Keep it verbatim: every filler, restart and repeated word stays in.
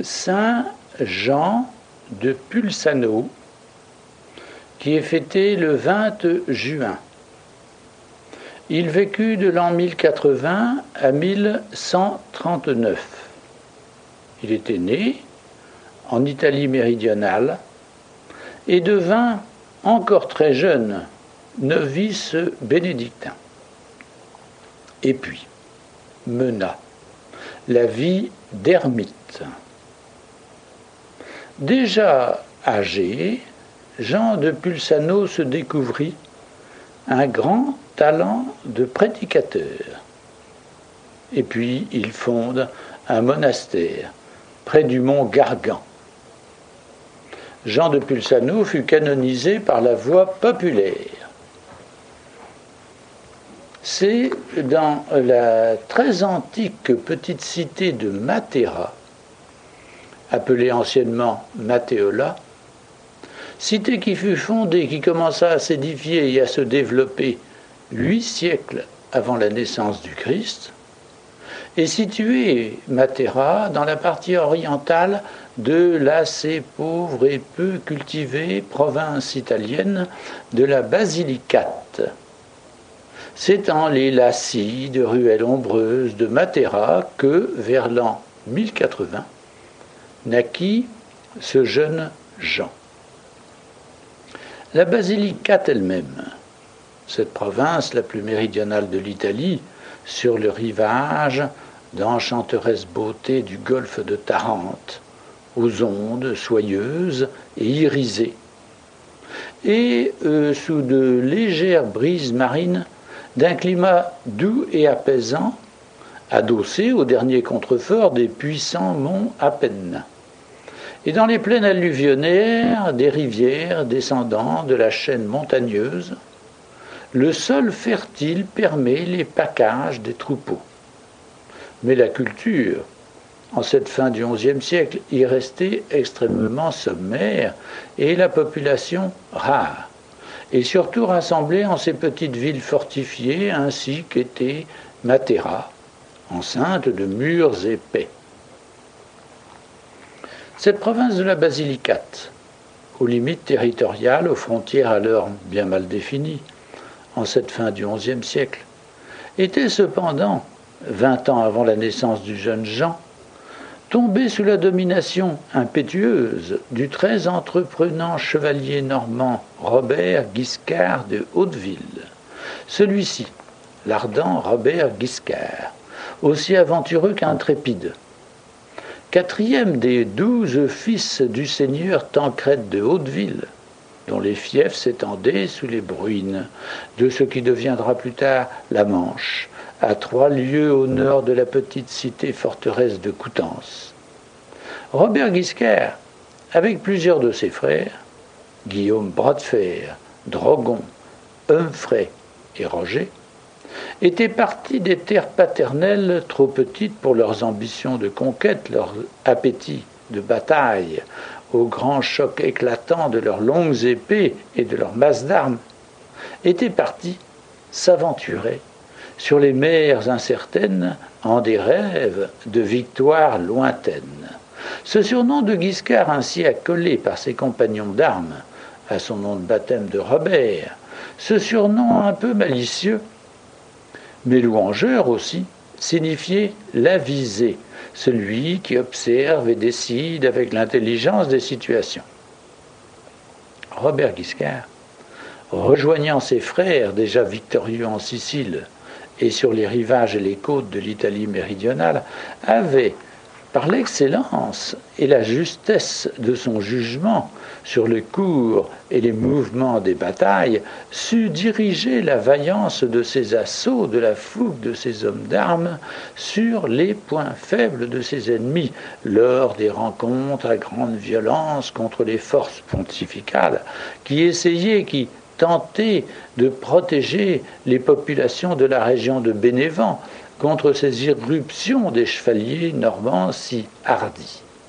Saint Jean de Pulsano, qui est fêté le vingt juin. Il vécut de l'an mille quatre-vingts à mille cent trente-neuf. Il était né en Italie méridionale et devint, encore très jeune, novice bénédictin. Et puis mena la vie d'ermite. Déjà âgé, Jean de Pulsano se découvrit un grand talent de prédicateur. Et puis il fonde un monastère près du mont Gargan. Jean de Pulsano fut canonisé par la voie populaire. C'est dans la très antique petite cité de Matera, appelée anciennement Matteola, cité qui fut fondée, qui commença à s'édifier et à se développer huit siècles avant la naissance du Christ, est située Matera dans la partie orientale de l'assez pauvre et peu cultivée province italienne de la Basilicate. C'est dans les lacis de ruelles ombreuses de Matera que, vers l'an mille quatre-vingts, naquit ce jeune Jean. La Basilicate elle-même, cette province la plus méridionale de l'Italie, sur le rivage d'enchanteresses beautés du golfe de Tarente, aux ondes soyeuses et irisées, et euh, sous de légères brises marines d'un climat doux et apaisant, adossé au dernier contrefort des puissants monts Apennins. Et dans les plaines alluvionnaires des rivières descendant de la chaîne montagneuse, le sol fertile permet les paccages des troupeaux. Mais la culture, en cette fin du onzième siècle, y restait extrêmement sommaire et la population rare, et surtout rassemblée en ces petites villes fortifiées ainsi qu'était Matera, enceinte de murs épais. Cette province de la Basilicate, aux limites territoriales, aux frontières alors bien mal définies, en cette fin du onzième siècle, était cependant, vingt ans avant la naissance du jeune Jean, tombée sous la domination impétueuse du très entreprenant chevalier normand Robert Guiscard de Hauteville. Celui-ci, l'ardent Robert Guiscard, aussi aventureux qu'intrépide, quatrième des douze fils du seigneur Tancrède de Hauteville, dont les fiefs s'étendaient sous les bruines de ce qui deviendra plus tard la Manche, à trois lieues au nord de la petite cité forteresse de Coutances. Robert Guiscard, avec plusieurs de ses frères, Guillaume Bras de Fer, Drogon, Humphrey et Roger, étaient partis des terres paternelles trop petites pour leurs ambitions de conquête, leur appétit de bataille, au grand choc éclatant de leurs longues épées et de leurs masses d'armes, étaient partis s'aventurer sur les mers incertaines en des rêves de victoires lointaines. Ce surnom de Guiscard, ainsi accolé par ses compagnons d'armes à son nom de baptême de Robert, ce surnom un peu malicieux, mais louangeur aussi, signifiait l'avisé, celui qui observe et décide avec l'intelligence des situations. Robert Guiscard, rejoignant ses frères déjà victorieux en Sicile et sur les rivages et les côtes de l'Italie méridionale, avait, par l'excellence et la justesse de son jugement sur le cours et les mouvements des batailles, su diriger la vaillance de ses assauts, de la fougue de ses hommes d'armes, sur les points faibles de ses ennemis, lors des rencontres à grande violence contre les forces pontificales, qui essayaient, qui tentaient de protéger les populations de la région de Bénévent contre ces irruptions des chevaliers normands si hardis.